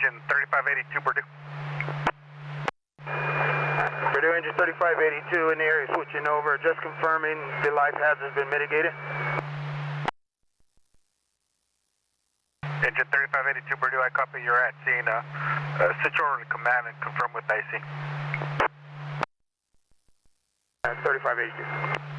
Engine 3582, Purdue. Purdue engine 3582 in the area, switching over, just confirming the life hazard has been mitigated. Engine 3582, Purdue, I copy. You're at scene. Switch over to command and confirm with IC. 3582.